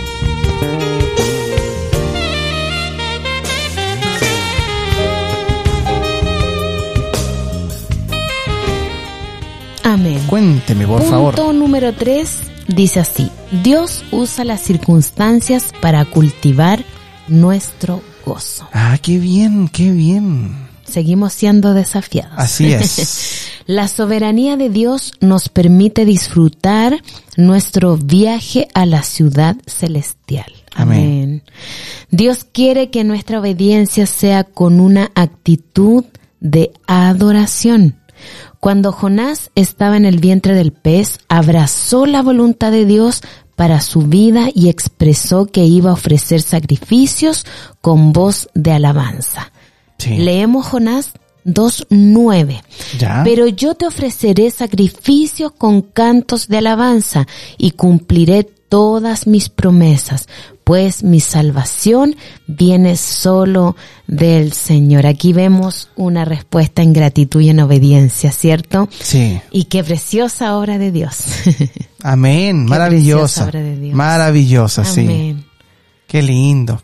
Amén. Cuénteme, por favor. Punto número 3 dice así: Dios usa las circunstancias para cultivar nuestro gozo. Ah, qué bien, qué bien. Seguimos siendo desafiados. Así es. La soberanía de Dios nos permite disfrutar nuestro viaje a la ciudad celestial. Amén. Dios quiere que nuestra obediencia sea con una actitud de adoración. Cuando Jonás estaba en el vientre del pez, abrazó la voluntad de Dios para su vida y expresó que iba a ofrecer sacrificios con voz de alabanza. Sí. Leemos Jonás 2:9. ¿Ya? Pero yo te ofreceré sacrificios con cantos de alabanza y cumpliré todas mis promesas, pues mi salvación viene solo del Señor. Aquí vemos una respuesta en gratitud y en obediencia, ¿cierto? Sí. Y qué preciosa obra de Dios. Amén. Maravillosa. Obra de Dios. Maravillosa, Amén. Sí. Qué lindo.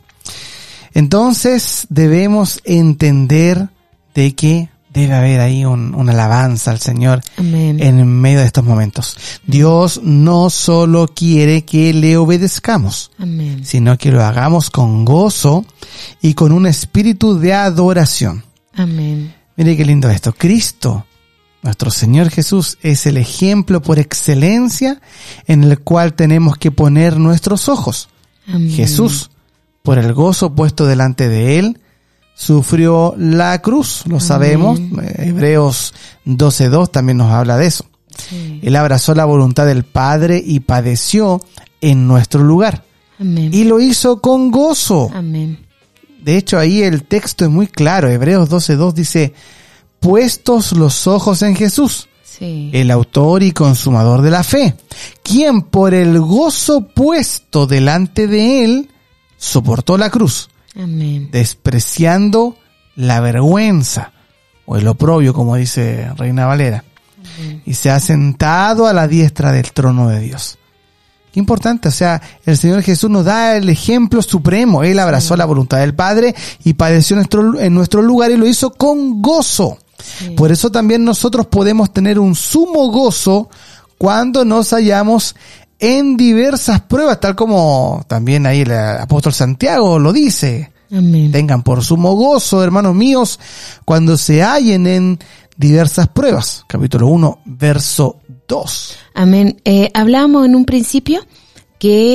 Entonces debemos entender de que debe haber ahí una alabanza al Señor. Amén. En medio de estos momentos. Dios no solo quiere que le obedezcamos, amén, sino que lo hagamos con gozo y con un espíritu de adoración. Amén. Mire qué lindo esto. Cristo, nuestro Señor Jesús, es el ejemplo por excelencia en el cual tenemos que poner nuestros ojos. Amén. Jesús, por el gozo puesto delante de Él, sufrió la cruz, lo sabemos. Hebreos 12:2 también nos habla de eso. Sí. Él abrazó la voluntad del Padre y padeció en nuestro lugar. Amén. Y lo hizo con gozo. Amén. De hecho, ahí el texto es muy claro. Hebreos 12:2 dice: puestos los ojos en Jesús, sí, el autor y consumador de la fe, quien por el gozo puesto delante de Él soportó la cruz, amén, despreciando la vergüenza o el oprobio, como dice Reina Valera, amén, y se ha sentado a la diestra del trono de Dios. Qué importante, o sea, el Señor Jesús nos da el ejemplo supremo. Él abrazó la voluntad del Padre y padeció en nuestro lugar y lo hizo con gozo. Sí. Por eso también nosotros podemos tener un sumo gozo cuando nos hallamos en diversas pruebas, tal como también ahí el apóstol Santiago lo dice. Amén. Tengan por sumo gozo, hermanos míos, cuando se hallen en diversas pruebas. Capítulo 1, verso 2. Amén. Hablábamos en un principio que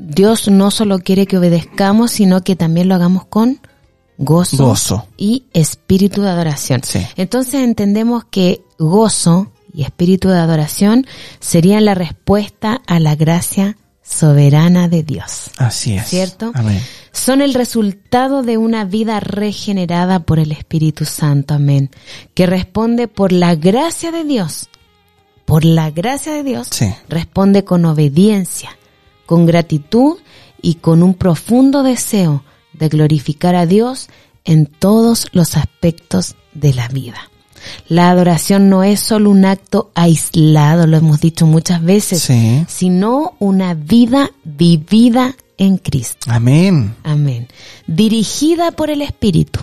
Dios no solo quiere que obedezcamos, sino que también lo hagamos con gozo. Y espíritu de adoración. Sí. Entonces entendemos que gozo y espíritu de adoración serían la respuesta a la gracia soberana de Dios. Así es. ¿Cierto? Amén. Son el resultado de una vida regenerada por el Espíritu Santo. Amén. Que responde por la gracia de Dios. Por la gracia de Dios. Sí. Responde con obediencia, con gratitud y con un profundo deseo de glorificar a Dios en todos los aspectos de la vida. La adoración no es solo un acto aislado, lo hemos dicho muchas veces, Sí. sino una vida vivida en Cristo. Amén. Amén. Dirigida por el Espíritu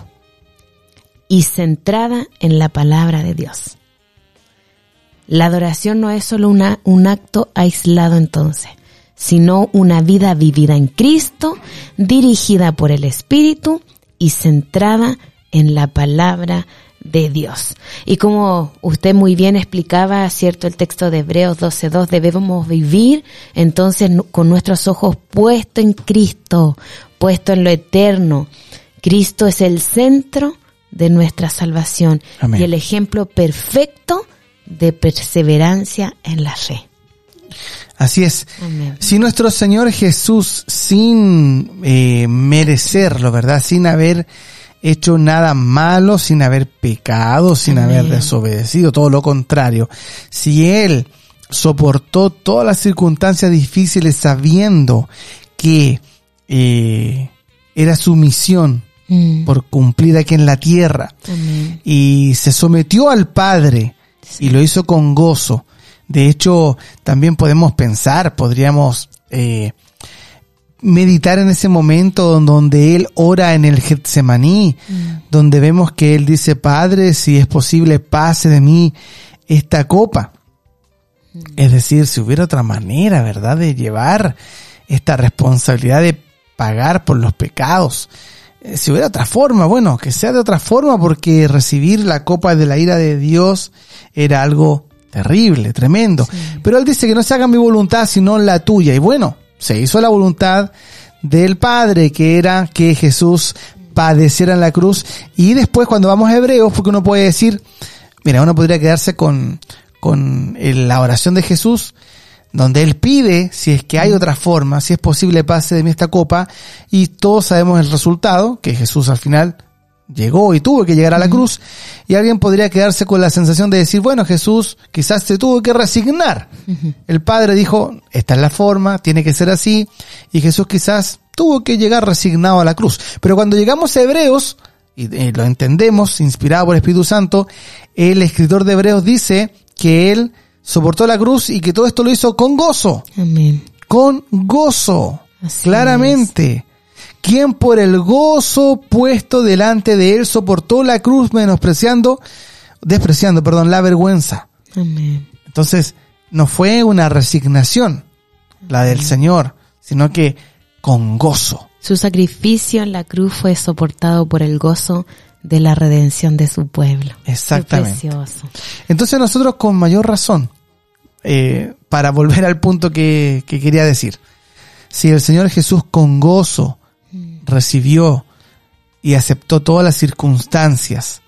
y centrada en la palabra de Dios. La adoración no es solo un acto aislado entonces, sino una vida vivida en Cristo, dirigida por el Espíritu y centrada en la palabra de Dios. Y como usted muy bien explicaba, cierto, el texto de Hebreos 12:2, debemos vivir entonces con nuestros ojos puestos en Cristo, puestos en lo eterno. Cristo es el centro de nuestra salvación. Amén. Y el ejemplo perfecto de perseverancia en la fe. Así es. Amén. Si nuestro Señor Jesús, sin merecerlo, ¿verdad? Sin haber hecho nada malo, sin haber pecado, sin Amén. haber desobedecido, todo lo contrario. Si Él soportó todas las circunstancias difíciles sabiendo que era su misión por cumplir aquí en la tierra, Amén. y se sometió al Padre y lo hizo con gozo. De hecho, también podemos pensar, podríamos meditar en ese momento donde Él ora en el Getsemaní, donde vemos que Él dice: Padre, si es posible, pase de mí esta copa. Es decir, si hubiera otra manera, ¿verdad?, de llevar esta responsabilidad de pagar por los pecados. Si hubiera otra forma, bueno, que sea de otra forma, porque recibir la copa de la ira de Dios era algo terrible, tremendo. Sí. Pero Él dice que no se haga mi voluntad, sino la tuya. Y bueno, se hizo la voluntad del Padre, que era que Jesús padeciera en la cruz. Y después, cuando vamos a Hebreos, porque uno puede decir, mira, uno podría quedarse con la oración de Jesús, donde Él pide, si es que hay otra forma, si es posible, pase de mí esta copa, y todos sabemos el resultado, que Jesús al final llegó y tuvo que llegar a la cruz, y alguien podría quedarse con la sensación de decir, bueno, Jesús quizás se tuvo que resignar. El Padre dijo, esta es la forma, tiene que ser así, y Jesús quizás tuvo que llegar resignado a la cruz. Pero cuando llegamos a Hebreos, y lo entendemos, inspirado por el Espíritu Santo, el escritor de Hebreos dice que Él soportó la cruz y que todo esto lo hizo con gozo. Amén. Con gozo. Así claramente. Quien por el gozo puesto delante de Él soportó la cruz despreciando, la vergüenza. Amén. Entonces, no fue una resignación la del Señor, sino que con gozo. Su sacrificio en la cruz fue soportado por el gozo de la redención de su pueblo. Exactamente. Qué precioso. Entonces nosotros con mayor razón, para volver al punto que quería decir, si el Señor Jesús con gozo recibió y aceptó todas las circunstancias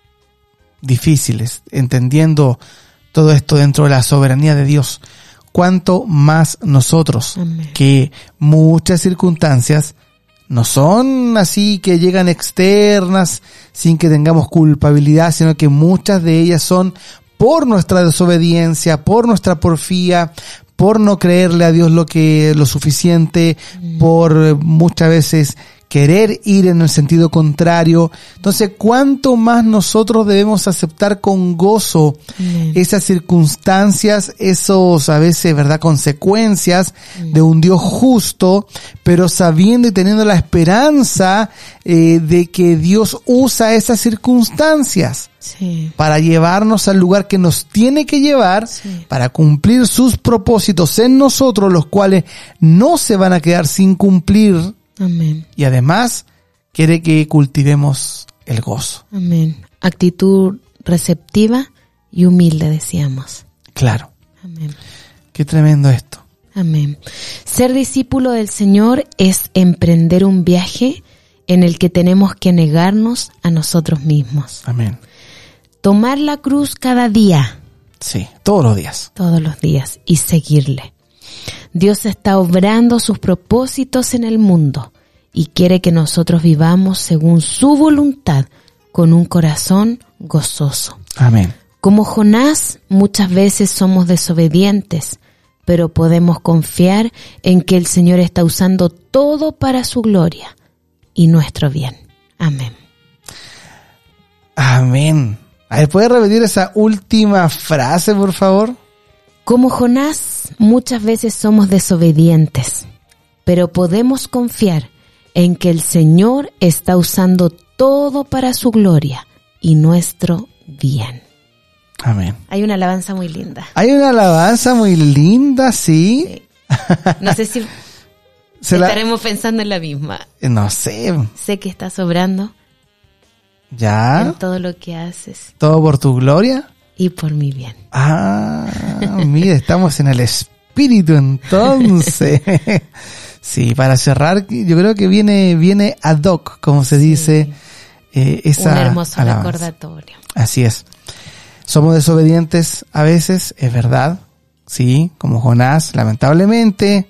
difíciles, entendiendo todo esto dentro de la soberanía de Dios, cuánto más nosotros, Amén. que muchas circunstancias no son así que llegan externas sin que tengamos culpabilidad, sino que muchas de ellas son por nuestra desobediencia, por nuestra porfía, por no creerle a Dios lo suficiente, por muchas veces querer ir en el sentido contrario. Entonces, ¿cuánto más nosotros debemos aceptar con gozo esas circunstancias, esos a veces, ¿verdad?, consecuencias de un Dios justo, pero sabiendo y teniendo la esperanza de que Dios usa esas circunstancias para llevarnos al lugar que nos tiene que llevar, para cumplir sus propósitos en nosotros, los cuales no se van a quedar sin cumplir? Amén. Y además quiere que cultivemos el gozo. Amén. Actitud receptiva y humilde, decíamos. Claro. Amén. Qué tremendo esto. Amén. Ser discípulo del Señor es emprender un viaje en el que tenemos que negarnos a nosotros mismos. Amén. Tomar la cruz cada día. Sí, todos los días. Todos los días y seguirle. Dios está obrando sus propósitos en el mundo y quiere que nosotros vivamos según su voluntad con un corazón gozoso. Amén. Como Jonás, muchas veces somos desobedientes, pero podemos confiar en que el Señor está usando todo para su gloria y nuestro bien. Amén. Amén. A ver, ¿puedes repetir esa última frase, por favor? Como Jonás, muchas veces somos desobedientes, pero podemos confiar en que el Señor está usando todo para su gloria y nuestro bien. Amén. Hay una alabanza muy linda. Hay una alabanza muy linda, sí. Sí. No sé si estaremos pensando en la misma. No sé. Sé que estás obrando ¿Ya? en todo lo que haces ¿Todo por tu gloria? y por mi bien. Ah, mira, estamos en el espíritu entonces. Sí, para cerrar, yo creo que viene ad hoc, como se dice, esa un hermoso alabanza. recordatorio. Así es. Somos desobedientes a veces, es verdad, sí, como Jonás, lamentablemente,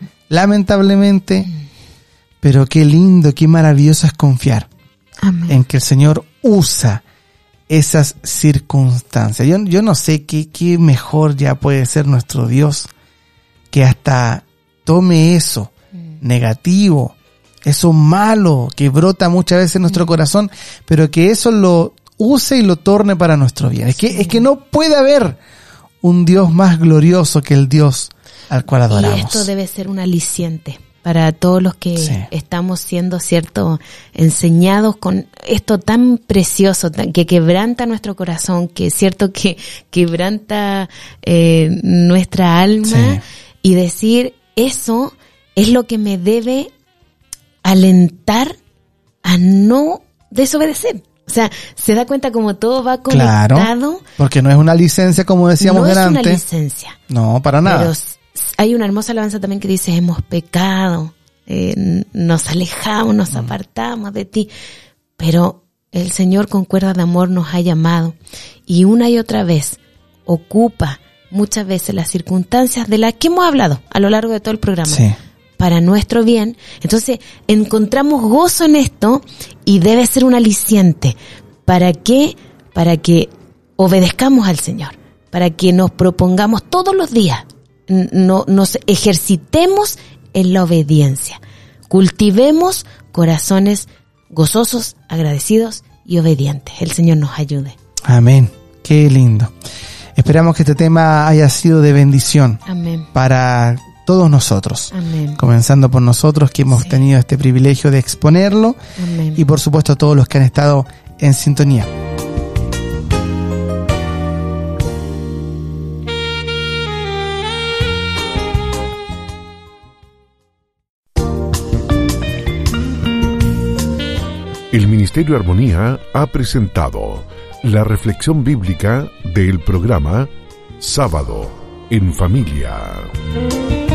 pero qué lindo, qué maravilloso es confiar Amén. en que el Señor usa esas circunstancias. Yo no sé qué mejor ya puede ser nuestro Dios que hasta tome eso negativo, eso malo que brota muchas veces en nuestro corazón, pero que eso lo use y lo torne para nuestro bien. Es que no puede haber un Dios más glorioso que el Dios al cual adoramos. Y esto debe ser un aliciente para todos los que estamos siendo, cierto, enseñados con esto tan precioso, que quebranta nuestro corazón, que es cierto que quebranta nuestra alma, y decir, eso es lo que me debe alentar a no desobedecer. O sea, se da cuenta como todo va conectado. Claro, porque no es una licencia como decíamos delante. No es una licencia. No, para nada. Pero hay una hermosa alabanza también que dice, hemos pecado, nos alejamos, nos apartamos de ti. Pero el Señor con cuerdas de amor nos ha llamado y una y otra vez ocupa muchas veces las circunstancias de las que hemos hablado a lo largo de todo el programa. Sí. Para nuestro bien. Entonces encontramos gozo en esto y debe ser un aliciente. ¿Para qué? Para que obedezcamos al Señor, para que nos propongamos todos los días, nos ejercitemos en la obediencia, cultivemos corazones gozosos, agradecidos y obedientes. El Señor nos ayude. Amén. Qué lindo. Esperamos que este tema haya sido de bendición. Amén. Para todos nosotros. Amén. Comenzando por nosotros que hemos tenido este privilegio de exponerlo. Amén. Y por supuesto todos los que han estado en sintonía. El Ministerio Armonía ha presentado la reflexión bíblica del programa Sábado en Familia.